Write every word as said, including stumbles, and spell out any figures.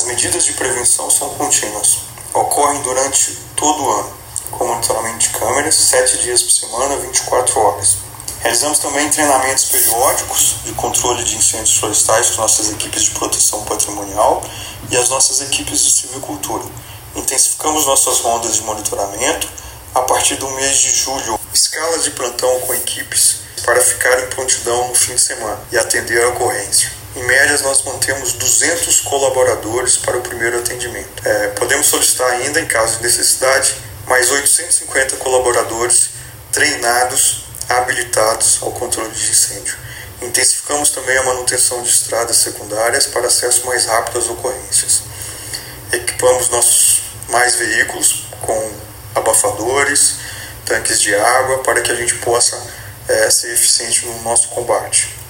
As medidas de prevenção são contínuas, ocorrem durante todo o ano, com monitoramento de câmeras, sete dias por semana, vinte e quatro horas. Realizamos também treinamentos periódicos de controle de incêndios florestais com nossas equipes de proteção patrimonial e as nossas equipes de silvicultura. Intensificamos nossas rondas de monitoramento a partir do mês de julho. Escalas de plantão com equipes para ficar em prontidão no fim de semana e atender a ocorrência. Em média, nós mantemos duzentos colaboradores para o primeiro atendimento. É, podemos solicitar ainda, em caso de necessidade, mais oitocentos e cinquenta colaboradores treinados, habilitados ao controle de incêndio. Intensificamos também a manutenção de estradas secundárias para acesso mais rápido às ocorrências. Equipamos nossos mais veículos com abafadores, tanques de água, para que a gente possa é, ser eficiente no nosso combate.